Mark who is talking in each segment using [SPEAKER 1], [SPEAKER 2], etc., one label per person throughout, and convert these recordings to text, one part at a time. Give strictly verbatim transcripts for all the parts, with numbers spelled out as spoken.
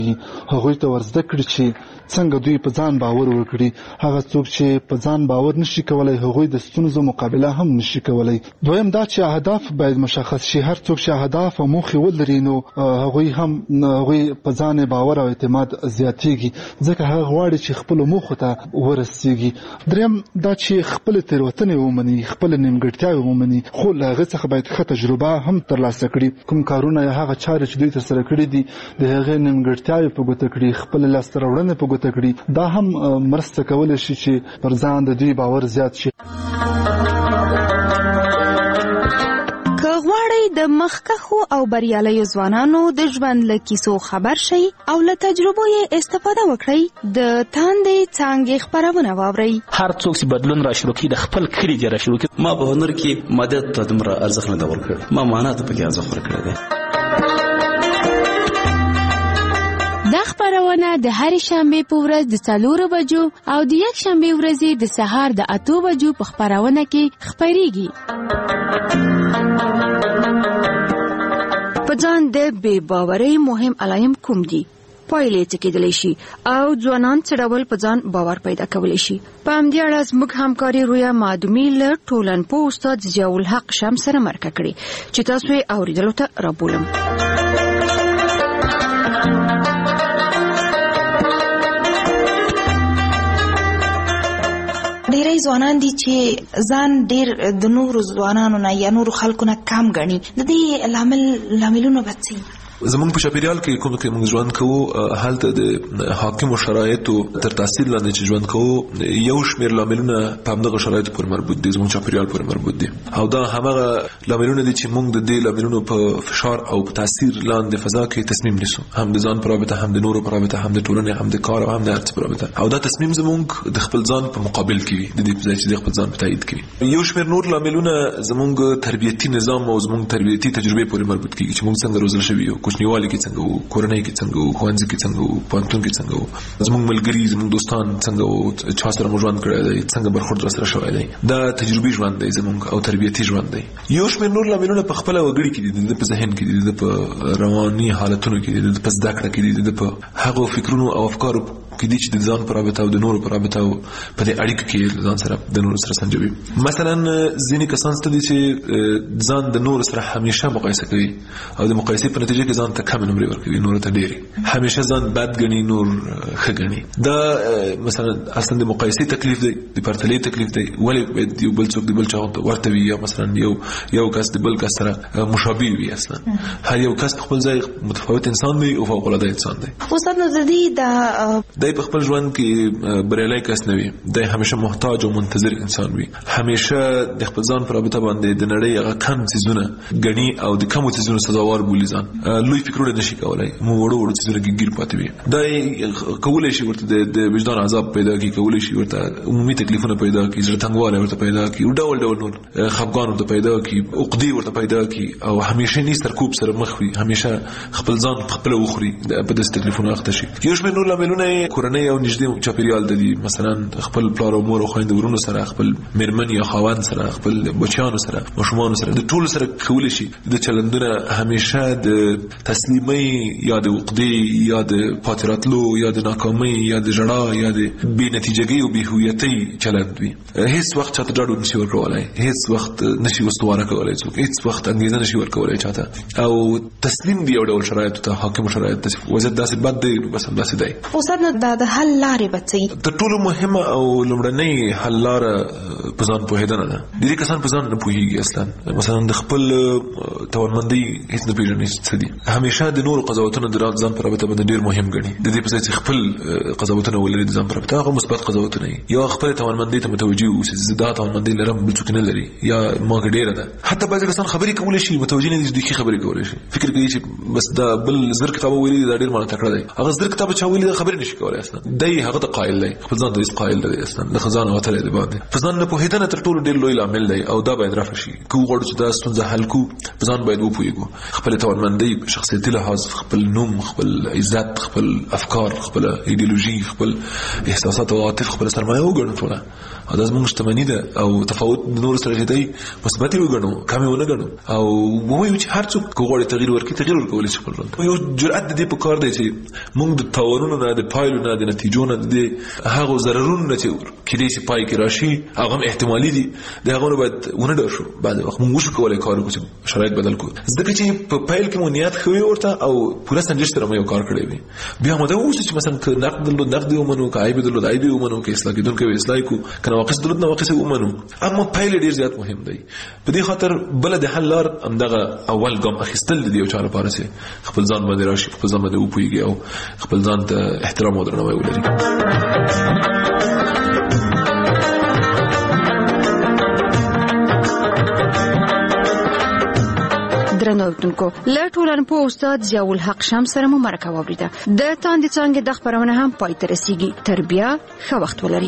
[SPEAKER 1] هغوی ته ورزده کړي چې څنګه دوی په ځان باور وکړي. هغه څوک چې په ځان باور نشي کولای هغوی د ستونزو مقابله هم نشي کولای. دویم دا چې اهداف باید مشخص شي. هر څوک چې اهداف او موخې ولري نو هغوی هم هغوی په ځان باور او اعتماد زیاتېږي ځکه هغه غواړي چې خپلو موخو ته ورسېږي. دریم دا چې خپلې تېروتنې ومني، خپلې نیمګړتیاوې ومني، خو له هغې څخه باید ښه تجربه هم ترلاسه کړي. کوم کارونه یا هغه چارې چې دوی ترسره کړي دي د هغې نیمګړتیاوې په ګوته کړي، خپلې لاسته راوړنې په ګوته کړي. دا هم مرسته کولی شي چې پر ځان د دوی باور زیات شي.
[SPEAKER 2] که غواړئ د مخکښو او بریالیو ځوانانو د ژوند له کیسو خبر شئ او له تجربو یې استفاده وکړئ، د تاندې څانګې خپرونه واورئ.
[SPEAKER 3] هر څوک چې بدلون را شروع کړي د خپل کلي دې را شروع کړي.
[SPEAKER 4] ما په هنر کې مدد ته دومره ارزښت نه دی ورکړی، ما معنا ته پکې ارزښت ورکړی دی.
[SPEAKER 5] دا خپرونه د هرې شنبې په ورځ د څلورو بجو او د یک شنبې ورځې د سهار د اتو بجو په خپرونه کې خپریږي.
[SPEAKER 2] په ځان د بې باورۍ مهم علایم کوم دي؟ پایلې څه کېدلی شي او ځوانان څه ډول په ځان باور پیدا کولی شي؟ په همدې اړه زموږ همکاري رویا معدومي له ټولنپوه استاد ضیاء الحق شمس سره مرکه کړې چې تاسو یې اورېدلو ته رابولم.
[SPEAKER 6] ډیری ځوانان دي چې ځان ډیر د نورو ځوانانو نه یا نورو خلکو نه کم ګڼي. د دې لامل لاملونه به څه؟
[SPEAKER 7] زمونږ په چاپیریال کې کوم کې موږ ژوند کوو هلته د حاکمو شرایطو تر تاثیر لاندې چې ژوند کوو یو شمېر لاملونه په همدغه شرایطو پورې مربوط دي، زمونږ چاپیریال پورې مربوط دي او دا همغه لاملونه دي چې موږ د دې لاملونو په فشار او په تاثیر لاندې فضا کې تصمیم نیسو، هم د ځان په رابطه، هم د نورو په رابطه، هم د ټولنې، هم د کار او هم د هر څه په رابطه. او دا تصمیم زمونږ د خپل ځان په مقابل کې وي، د دې په ځای چې د خپل ځان په تایید کوي. یو شمېر نور لاملونه زمونږ تربیتي نظام او زمونږ تربیتي تجربې پورې مربوط کیږي چې موږ څنګه روزل شوي یو، کوچنیوالي کې څنګه وو، کورنۍ کې څنګه وو، ښوونځي کې څنګه وو، پوهنتون کې څنګه وو، زموږ ملګري، زموږ دوستان څنګه وو، چا سره مو ژوند کړی دی، څنګه برخورد راسره شوی دی. دا تجربي ژوند دی زموږ او تربیتي ژوند دی. یو شمېر نور لاملونه په خپله وګړي کې دي، د په ذهن کې دي، د په رواني حالتونو کې دي، د په زده کړه کې دي، د په هغو فکرونو او افکارو کې دي چې د ځان په رابطه او د نورو په رابطه او په دې اړیکو کې ځان سره د نورو سره سنجوي. مثلا ځینې کسان ستدي چې ځان د نورو سره همیشه مقایسه کوي او د مقایسې په نتیجه کې ځان ته کم نمرې ورکوي، نور ته ډېرې، همیشه ځان بد ګڼي، نور ښه ګڼي. دا مثلا اصلا د مقایسې تکلیف دی، د پرتلې تکلیف دی. ولې باید یو بل څوک د بل چا ورته وي یا مثلا یو یو کس د بل کس سره مشابه وي؟ اصلا هر یو کس په خپل ځای متفاوت انسان دی او فوق العاده انسان دی.
[SPEAKER 6] استاد نو د دې د
[SPEAKER 7] دی په خپل ژوند کې بریالی کس نه وي، دی همیشه محتاج او منتظر انسان وي، همیشه د خپل ځان په رابطه باندې د نړۍ هغه کم څیزونه ګڼي او د کمو څیزونو سزاوار بولي ځان. لوی فکرونه نشي کولی، مو وړو وړو څیزونه کې ګیر پاتې وي. دا کولی شي ورته د وجدان عذاب پیدا کړي، کولی شي ورته عمومي تکلیفونه پیدا کړي، زړه تنګوالی ورته پیدا کړي، ډول ډول نور خفګان ورته پیدا کړي، عقدې ورته پیدا کړي او همیشه نی سرکوب سره مخ وي، همیشه خپل ځان په خپله وخوري، په داسې تکلیفونو اخته شي. یو شمېر نور لاملونه یې کورنۍ او نږدې چاپیریال د دي، مثلا خپل پلار او مور او خویندو ورونو سره، خپل میرمن یا خاوند سره، خپل بچیانو سره، ماشومانو سره، د ټولو سره کولی شي د چلندونه همیشه د تسلیمۍ یا د عقدې یا د پاتې راتلو یا د ناکامۍ یا د ژړا یا د بې نتیجګۍ او بې هویتۍ چلند وي. هیڅ وخت چاته ډاډ نشي ورکولی، هیڅ وخت نشي استواره کولی څوک، هیڅ وخت انګېزه نشي ورکولی چاته، او تسلیم دی یو ډول شرایطو ته، حاکمو شرایط ته. وضعیت داسې بد دی بس همداسې دی.
[SPEAKER 6] استاد نو د حل لارې به څه؟
[SPEAKER 7] تر ټولو مهمه او لومړنۍ حل لاره په ځان پوهېدنه ده. ډېری کسان په ځان نه پوهېږي اصلا، مثلا د خپل توانمندۍ هېڅ نه پېژني څه دي، همیشه د نورو قضاوتونه د ځان په رابطه باندې ډېر مهم ګڼي. د دې په ځای چې خپل قضاوتونه ولري د ځان په رابطه، هغه مثبت قضاوتونه وي، یا خپل توانمندۍ ته متوجه اوسي چې دا توانمندۍ لرم بل څوک نه لري یا ما کې ډېره ده. حتی بعضې کسان خبرې کولی شي متوجه نه دي چې دوی ښې خبرې کولی شي، فکر کوي چې بس دا بل زر کتابه ویلي دا ډېر مانه تکړه دی، هغه زر کتابه چا ویلي دا خبرې نشي کولی اصلا، دی هغه ته قایل دی، خپل ځان ته هېڅ قایل نه دی اصلا، د ځان وتلی دی باندې. په ځان نه پوهېدل اورېدنه تر ټولو ډېر لوی لامل دی او دا باید رفع شي. که وغواړو چې دا ستونزه حل کړو په ځان باید وپوهېږو، خپل توانمندۍ په شخصیتي لحاظ، خپل نوم، خپل عزت، خپل افکار، خپل ایډیولوژي، خپل احساسات او عاطف، خپل سرمایه وګڼو ټوله. او دا زموږ شتمني ده او تفاوت د نورو سره چې دی مثبت یې وګڼو، کم یې ونه ګڼو او ووایو چې هر څوک که غواړي تغییر ورکړي تغییر ورکولی شي خپل ژوند. یو جرأت د دې په کار دی چې موږ د تاوانونو نه، د پایلو نه، د نتیجو نه، د هغو ضررونو نه چې کیدای شي پای کې راشي هغه هم احتمالي دي، د هغو نه باید ونه ډار شو. بعضې وخت موږ وشو کولی کار وکړو چې شرایط بدل کړو، ځکه چې په پیل کې مو نیت ښه وي ورته او پوره سنجش سره مو یو کار کړی وي. بیا مو دا ووسو چې مثلا که نقد درلود نقد یې ومنو، که عیب درلود عیب یې ومنو، که اصلاح کېدونکی وي اصلاح یې کړو، که نواقص درلود نواقص یې ومنو. اما پیل ډېر زیات مهم دی. په دې خاطر بله د حل لار همدغه اول ګام اخیستل د یو چا لپاره چې خپل ځان باندې راشي، خپل ځان باندې وپوهېږي او خپل ځان ته احترام او درناوی ولري.
[SPEAKER 2] درنو اوریدونکو، له ټولنپوه استاد ضیاء الحق شمس سره مو مرکه واوریده. د تاندې څانګې د خپرونه هم پای ته رسیږي. تر بیا ښه وخت ولري.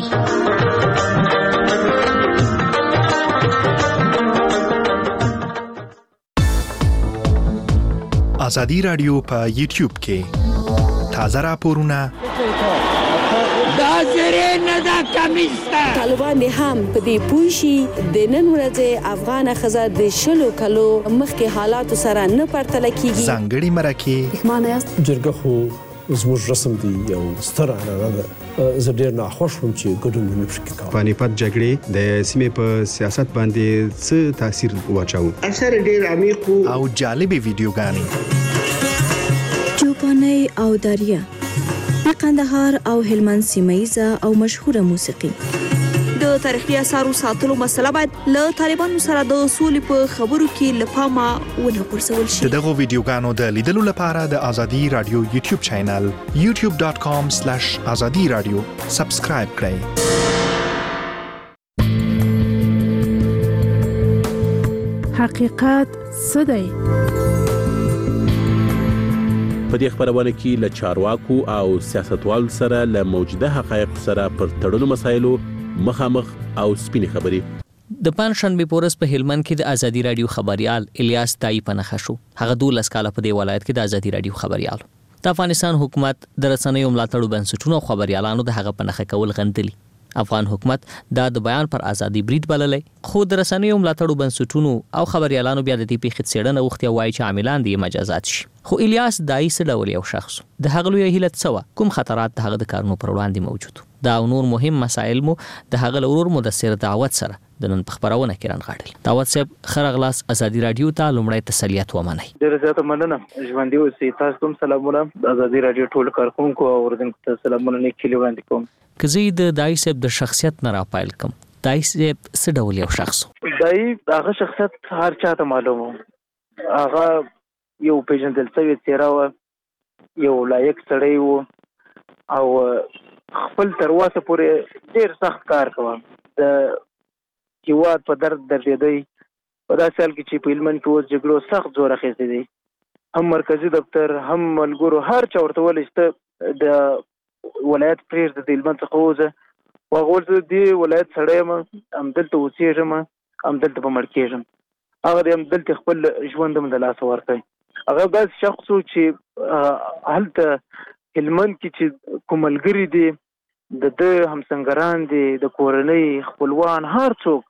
[SPEAKER 8] ازادي رادیو په یوټیوب کې تازه راپورونه
[SPEAKER 9] دا زری نه دا کمیسته. طالبان هم په دې پوه شي د نن ورځې افغان ښځه د شلو کلو مخکې حالاتو سره نه پرتله کیږي.
[SPEAKER 8] ځانګړي مرکې
[SPEAKER 10] پښمانه یاست. جرګه خو زموږ رسم دی، یو ستر عنعنه ده. زه ډېر ناخوښ وم چې ګډون مې نه شو کولی.
[SPEAKER 11] پانیپت جګړې د سیمې په سیاست باندې څه تاثیر واچاوه؟
[SPEAKER 12] اثر ډېر عمیق
[SPEAKER 8] او جالبې ویډیوګانې.
[SPEAKER 13] چوپانۍ او دریا، د قندهار او هلمند سیمه‌ییزه او مشهوره موسیقي.
[SPEAKER 14] د تاریخي اثارو ساتلو مسله باید له طالبانو سره د سولې په خبرو کې له پامه ونه غورځول شي.
[SPEAKER 8] د دغو ویډیوګانو د لیدلو لپاره د ازادي رادیو یوټیوب چینل یو ټیوب ډاټ کام سلیش ازادي رادیو سبسکرایب کړئ.
[SPEAKER 5] حقیقت څه دی؟
[SPEAKER 15] په دې خبرونه کې له چارواکو او سیاستوالو سره له موجوده حقایق سره پر تړلو مسایلو مخامخ او سپینې خبرې.
[SPEAKER 16] د پنځشنبې په ورځ په هلمند کې د ازادي رادیو خبريال الیاس دای په نښه شو. هغه دولس کاله په دې ولایت کې د ازادي رادیو خبريال. د افغانستان حکومت د رسنیو ملاتړو بنسټونو او خبريالانو د هغه په نښه کول غندلي. افغان حکومت دا د بیان پر ازادي برید بللې، خو د رسنیو ملاتړو بنسټونو او خبريالانو بیا د دې پیښې څېړنه وختي وایي چې عاملان دي مجازات شي. خو الیاس دای څه ډول یو شخص د هغه لوی هیله څه کوم خطرات د هغه د کارونو پر وړاندې موجود دا او نور مهم مسایل مو د هغه لورور مدثر دعوت سره د نن په خبرونه کې رانغاړل. دعوت صاحب خرغلاس ازادي رادیو ته لومړی تسلیت ومنئ.
[SPEAKER 17] ډیره زیاته مننه. ژوندۍ اوسئ. تاسو ته سلامونه. د ازادي رادیو ټول کارکونکو او اوریدونکو ته سلامونه نیکي وړاندې کوم.
[SPEAKER 16] که زه د دای صاحب د شخصیت نه راپایل کوم، دای صاحب څه ډول یو شخص؟
[SPEAKER 17] دای هغه شخصیت هر چاته معلومه، هغه یو پیژندل شوی څېره وه، یو لایق سړی و او خپل تر اوسه پورې ډېر سخت کار کوه. د هېواد په درد دردېدی په داسې حال کې چې په هلمند کې اوس جګړو سخت زور اخیستی دی. هم مرکزي دفتر، هم ملګرو، هر چا ورته ویلی چې د ولایت پرېږده، د هلمند څخه ووځه. هغه ورته د دې ولایت سړی یم، همدلته اوسېږم، همدلته به مړ کېږم. هغه د همدلته خپل ژوند هم د لاسه ورکوي. هغه داسې شخص و چې هلته هلمند کې چې کوم ملګري دي، د ده همسنګران دي، د کورنۍ خپلوان، هر څوک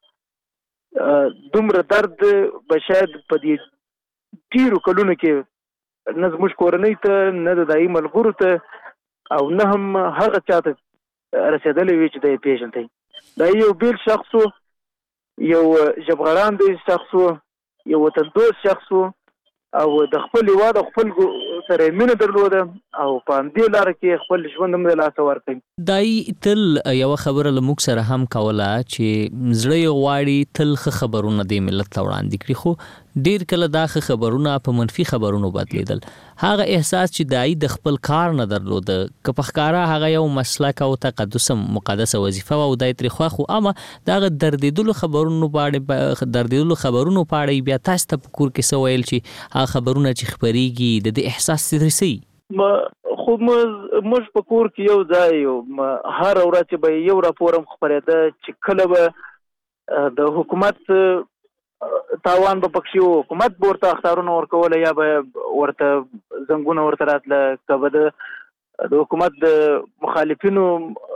[SPEAKER 17] دومره درد به شاید په دې ډېرو کلونو کې نه زموږ کورنۍ ته، نه د دایي ملګرو ته او نه هم هغه چاته رسېدلی وي چې دی یې پېژندی. دا یو بېل شخص و، یو ژبغړاندی شخص و، یو وطندوست شخص و او د خپل هېواد او خپل سره یې مینه درلوده او په همدې لاره کې خپل ژوند هم د لاسه ورکوي.
[SPEAKER 16] دای تل یوه خبره له موږ سره هم کوله چې زړه یې غواړي تل ښه خبرونه دې ملت ته وړاندې کړي، خو ډېر کله دا ښه خبرونه په منفي خبرونو بدلېدل. هغه احساس چې دای د خپل کار نه درلوده، که په ښکاره هغه یو مسلک او تقدس مقدسه وظیفه وه او دای ترې خوښ و، اما د هغه دردېدلو خبرونو په اړه دردېدلو خبرونو په اړه بیا تاسو ته په کور کې څه ویل چې هغه خبرونه چې خپرېږي د دې احساس څه رسوي؟
[SPEAKER 17] خو موږ په کور کې یو ځای یو، هره ورځ چې به یو راپور هم خپرېده چې کله به د حکومت تاوان به پکښې و، حکومت به ورته اخطارونه ورکوله یا به ورته زنګونه ورته راتله، که به د د حکومت د مخالفینو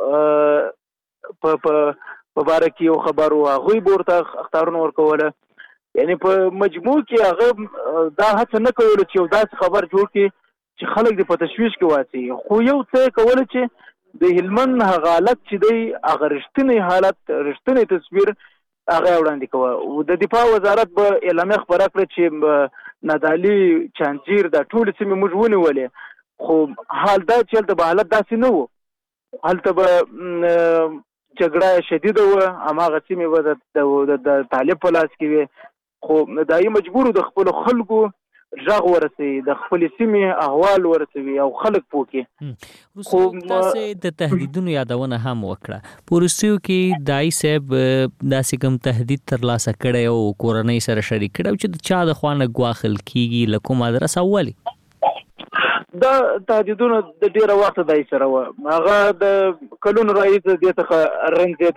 [SPEAKER 17] په په باره کې یو خبر و هغوی به ورته اخطارونه ورکوله. یعنی په مجموع کې هغه دا هڅه نه کوله چې یو داسې خبر جوړ کړي چې خلک دې په تشویش کې واچوي، خو یو څه یې کوله چې د هلمند هغه حالت چې دی هغه رښتینی حالت رښتینی تصویر هغه وړاندې کوه. د دفاع وزارت به اعلامیه خپره کړه چې نادعلي، چانجیر دا ټولې سیمې موږ ونیولې، خو حال دا چې هلته به حالت داسې نه و، هلته به جګړه شدیده وه، هماغه سیمې به د طالب په لاس کې وې، خو دایي مجبور د خپلو خلکو غږ ورسوي، د خپلې سیمې احوال ورسوي او خلک پوه کړي.
[SPEAKER 16] خو تاسې د تهدیدونو یادونه هم وکړه، په وروستیو کې دایي صاحب داسې کوم تهدید ترلاسه کړی او کورنۍ سره شریک کړی چې د چا د خوا نه ګواښل کېږي، له کوم ادرسه ولې؟
[SPEAKER 17] دا تهدیدونه د ډېره وخته دایي سره وه، هغه د کلونو راهیسې دې څخه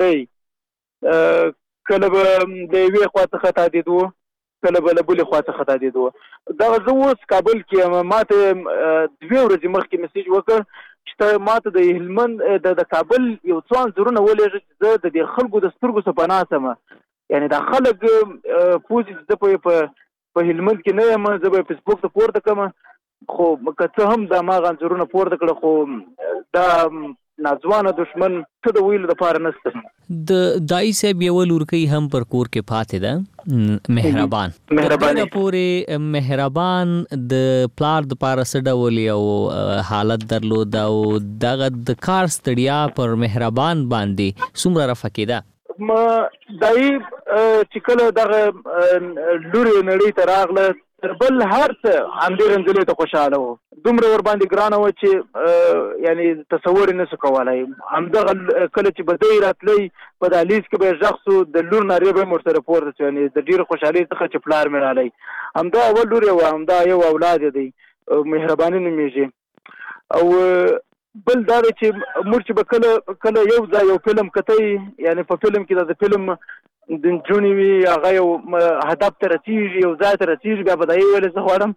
[SPEAKER 17] رنځېدی، کله به د یوې خوا څخه تهدید و، کله به له بلې خوا څخه تهدید و. دغه زه اوس کابل کې یم، ما ته دوې ورځې مخکې میسیج وکړ چې ته ما ته د هلمند د کابل یو څو انځورونه ولېږه چې زه د دې خلکو د سترګو څخه پناه شم. یعنې دا خلک پوه چې زه په هلمند کې نه یم، زه به یې فیسبوک ته پورته کړم، خو که څه هم دا هماغه انځورونه پورته کړه، خو دا ناځوانه دشمن څه د ویلو دپاره نشته.
[SPEAKER 16] د دایي صاحب یوه لورکۍ هم پر کور کې پاتې ده، مهربان.
[SPEAKER 17] مهرباني
[SPEAKER 16] پورې مهربان د پلار دپاره څه ډول یو حالت درلود او دغه د کار ستړیا پر مهربان باندې څومره رفع کېده؟
[SPEAKER 17] دایي چې کله دغه لورې نړۍ ته راغله، تر بل هر څه همدې رنځلې ته خوشحاله و، دومره ورباندې ګرانه وه چې یعنی تصور یې نشو کولی. همدغه کله چې به دی راتلی په دهلیز کې به یې غږ سو، د لور نارې به یې ورسره پورته سو، یعنې د ډېرې خوشحالۍ څخه چې پلار مې رالی. همدا اول لور یې وه، همدا یو اولاد یې دی، مهرباني نومېږي. او بل دا دی چې موږ چې به کله کله یو ځای یو فلم کتی، یعنې په فلم کې د فلم د نجونې وي، هغه یو هدف ته رسېږي، یو ځای ته رسېږي، بیا به دا یې ویلې زه غواړم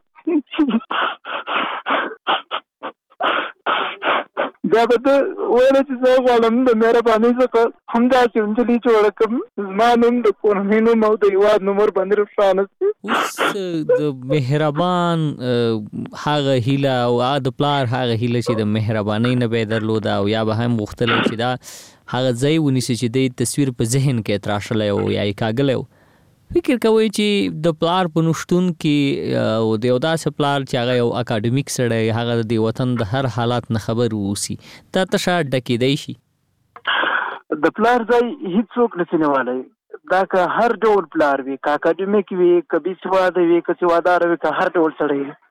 [SPEAKER 17] بیا به ده ویله چې زه غواړم د مهربانۍ څخه همداسې نجلۍ جوړه کړم، زما نوم د کورنۍ نوم او د هېواد نوم ورباندې روښانه شي.
[SPEAKER 16] اوس د مهربان هغه هیله او د پلار هغه هیله چې د مهربانۍ نه به یې درلوده او یا به هم غوښتلی چې دا هغه ځای ونیسي چې د تصویر په ذهن کې تراشلی و یا یې کاږلی و. فکر کوئ چې د پلار په نشتون کې او د یو داسې پلار چې هغه یو اکاډمیک سړی، هغه د دې وطن د هر حالات نه خبر واوسي، دا تشه ډکېدی شي؟
[SPEAKER 17] د پلار ځای هېڅوک نشي نیولی، دا که هر ډول پلار وي، که اکاډمیک وي، که بې سواده وي، که سواداره وي، که هر ډول سړی وي.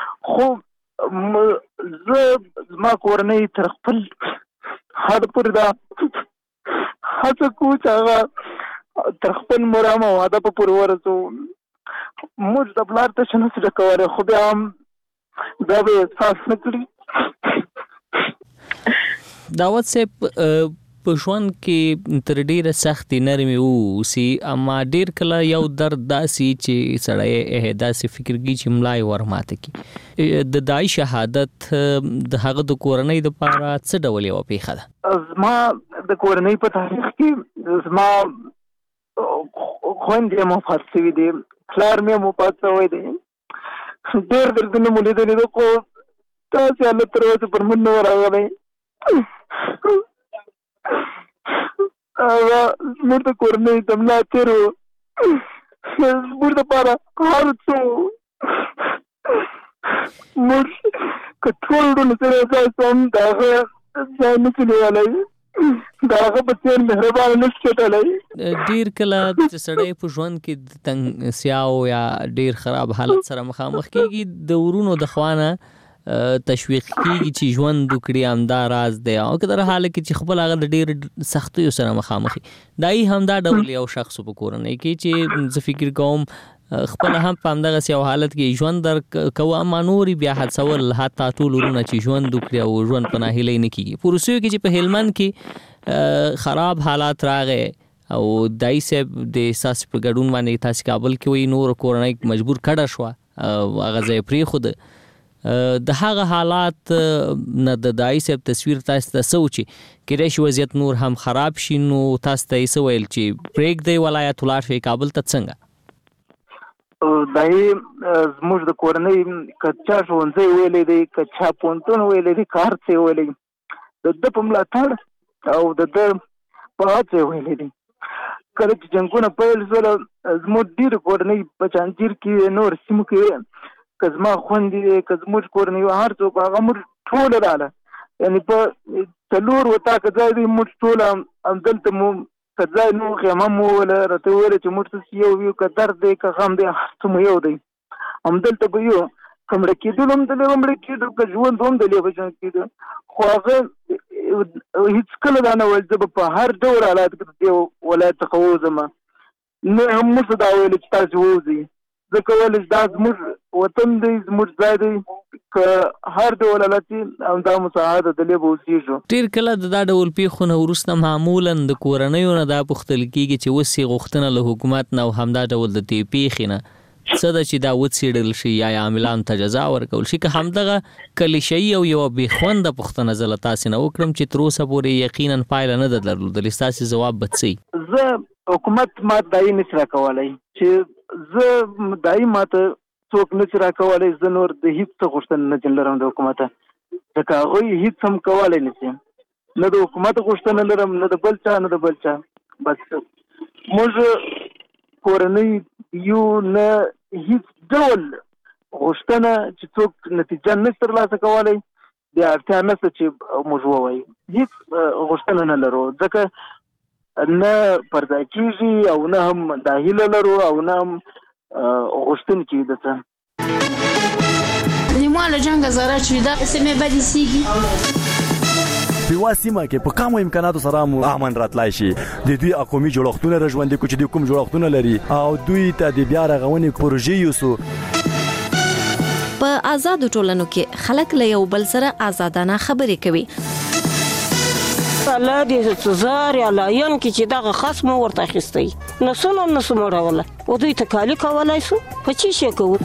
[SPEAKER 17] خو زه زما کورنۍ تر خپل حد پورې دا هڅه کوو چې هغه تر خپل مرام او هدف پورې ورسوو. موږ د پلار تشه نشو ډکولی، خو بیا هم دا به یې احساس نه کړي.
[SPEAKER 16] داود صاحب په ژوند کې تر ډیره سختې نرمې واوسي، اما ډیر کله یو درد داسې چې سړی داسې فکر کوي چې ملا یې ورماته کړي. د دایي شهادت د هغه د کورنۍ دپاره څه ډول یوه پېښه ده؟
[SPEAKER 17] زما د کورنۍ په تاریخ کې زما خویندې هم وفات شوي دي، پلار مې هم وفات شوی دی، ډېر دردونه مو لیدلي دي، خو داسې حالت تر اوسه پر موږ نه و راغلی. هغه زموږ د کورنۍ د ملا تېر و، زموږ دپاره هر څه و. موږ که ټول ډول سره ځای شو هم د هغه ځای نشو نیولی، د هغه په څېر مهربانه نشو چټلی.
[SPEAKER 16] ډېر کله چې سړی په ژوند کې د تنګسیاو یا ډېر خراب حالت سره مخامخ کېږي، د ورونو د خوا نه تشویق کېږي چې ژوند وکړي، همدا راز دی. او که در حاله کې چې خپل هغه د ډېر سختیو سره مخامخ وي، دایي همدا ډول یو شخص په کورنۍ کې چې زه فکر کوم خپل هم په همدغسې یو حالت کې ژوند در کوو، اما نور بیا هڅول حتی ټول ورونه چې ژوند وکړي او ژوند په ناهیلۍ نه کېږي. په روسیو کې چې په هلمند کې خراب حالات راغی او دای صاحب د احساس په ګډون باندې تاسو کابل کې وي نور کورنۍ مجبور کړه شو او هغه ځای پری خود د هغه حالات نه د دای صاحب تصویر تاسو ته سوچي کله شي وضعیت نور هم خراب شي نو تاسو ته یې ویل چې بریک دی ولایت ولار شي کابل ته څنګه
[SPEAKER 17] دای زموږ د کورنۍ کچا ژوندۍ ویلې دی کچا پونتون ویلې دی کار څه ویلې د د په ملاتړ او د د په هڅه ویلې دی کله چې جنگونه پیل شول زموږ ډیر کورنۍ په چانجیر کې نور سیمو کې کزما خوندې کزموږ کورنۍ هر څوک هغه موږ ټول رااله یعنی په تلور وتا کځای دی موږ ټول هم دلته مو کځای نو خیمه مو ولا راته ویل چې موږ یو یو کتر دی که غم دی څه یو دی هم دلته به یو کومړه کېدل هم دلته کومړه کېدل که ژوند هم دلته به څنګه کېدل خو هغه هیڅ کله دا نه ویل چې په هر ډول حالات کې دی ولایت څخه وځم نه هم موږ دا ویل چې تاسو وځي ځکه ولې دا زموږ وطن دی زموږ ځای دی که هر ډول حالت هم دا مساعده دلې به اوسېږو
[SPEAKER 16] ډېر کله د دا ډول پیښو وروسته معمولا د کورنیو نه دا پوښتل کېږي چې اوس یې غوښتنه له حکومت نه او همدا ډول د دې پیښې نه څه ده چې دا وڅېړل شي یا عاملانو ته جزا ورکول شي که همدغه کلیشه‌ایي او یوه بېخونده پوښتنه زه له تاسې نه وکړم چې تر اوسه پورې یقینا پایله نه ده درلودلې ستاسې ځواب به څه
[SPEAKER 17] زه حکومت ما دایي نشي راکولی چې زه دایي ماته څوک نشي راکولی زه نور د هیڅ څه غوښتنه نه لرم د حکومته ځکه هغوی هیڅ هم کولی نشي نه د حکومت غوښتنه لرم نه د بل چا نه د بل چا بس موږ کورنۍ یو نه هیڅ ډول غوښتنه چې څوک نتیجه نشي ترلاسه کولی بیا اړتیا نشته چې موږ ووایو هیڅ غوښتنه نه لرو ځکه نه پرځای کېږي او نه هم دا هیله لرو او نه هم غوښتونکي د څه
[SPEAKER 12] لیمو له جنګه زاره چې دا سیمې بدې سیږي
[SPEAKER 18] په یوه سیمه کې په کمو امکاناتو سره مو امن راتلای شي د دوی قومي جوړښتونه را ژوندي کړو چې دوی کوم جوړښتونه لري او دوی ته د بیا رغونې پروژې یوسو
[SPEAKER 19] په آزادو ټولنو کې خلک له یو بل سره آزادانه خبرې کوي
[SPEAKER 20] الله دې زار یا لاین کې چې دغه خصم ورته اخیستی نسونه نسو مړوله او دوی ته کالی کولای سو په چی شي کوو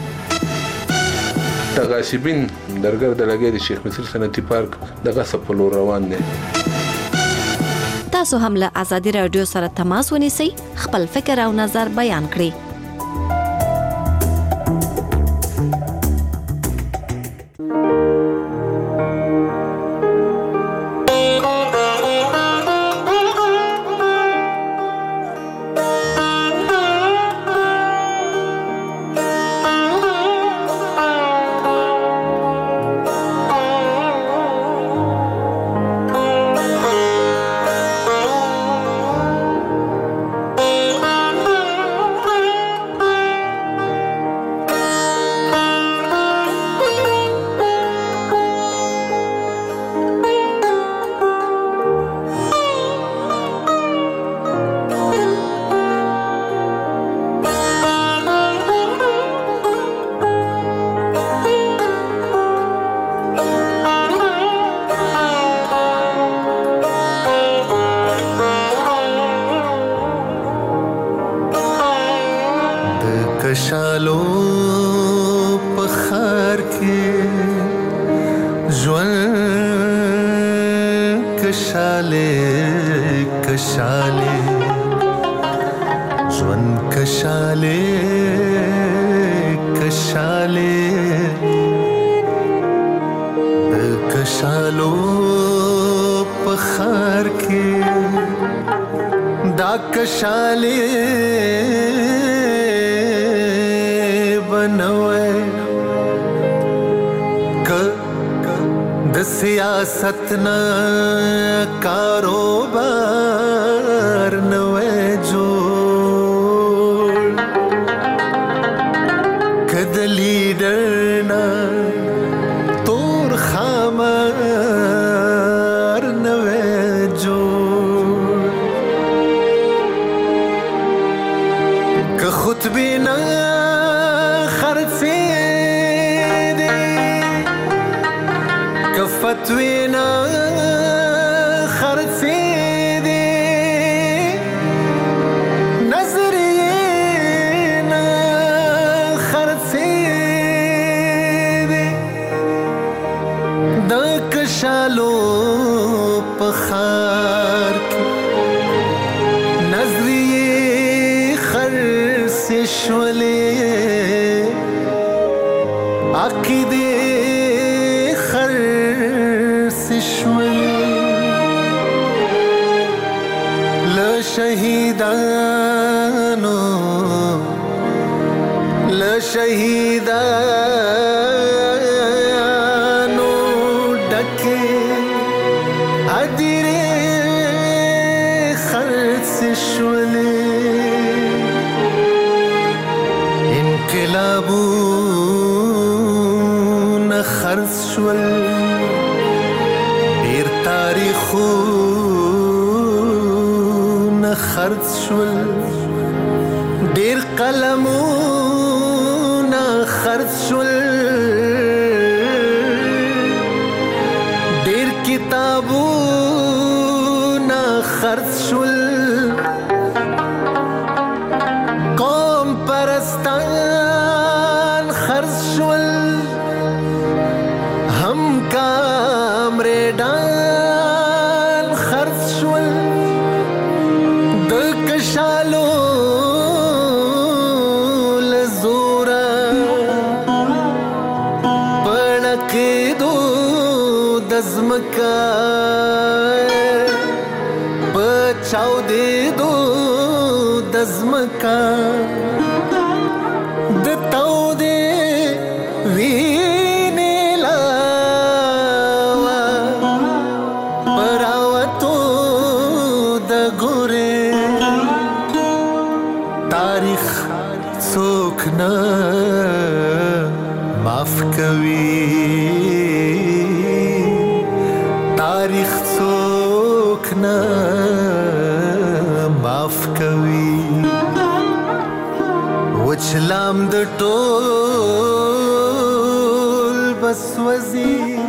[SPEAKER 21] تغاسبین درګر د لګې د شیخ مصر صنعتي پارک دغه سپلو روان دي
[SPEAKER 19] تاسو هم له آزادي رادیو سره تماس ونیسئ خپل فکر او نظر بیان کړئ
[SPEAKER 22] सतना कारोबार नवे जो कद लीडर ना तोर खामर नवे जो क खुद भी ना खर्चे दे क फतवे पखार के नजरिए खर से शोले आकिदे खर से शोले ल शहीदानो ल शहीदानो डके अदिरे खर्च से शोले इनकलाबू न खर्च शोल देर तारीखू न खर्च शोल देर कलमू खर्च शुल देर किताबू ना खर्च शुल कौम परस्तान खर्च शुल हम कामरेडान खर्च शुल दकशालो दज़मका बचाओ दे दो दज़मका दताओ दे वीने लावा परावतो दगोरे तारीख सोखना माफ कवी तारीख सोखना माफ कवी वचलाम द टोल बस वजी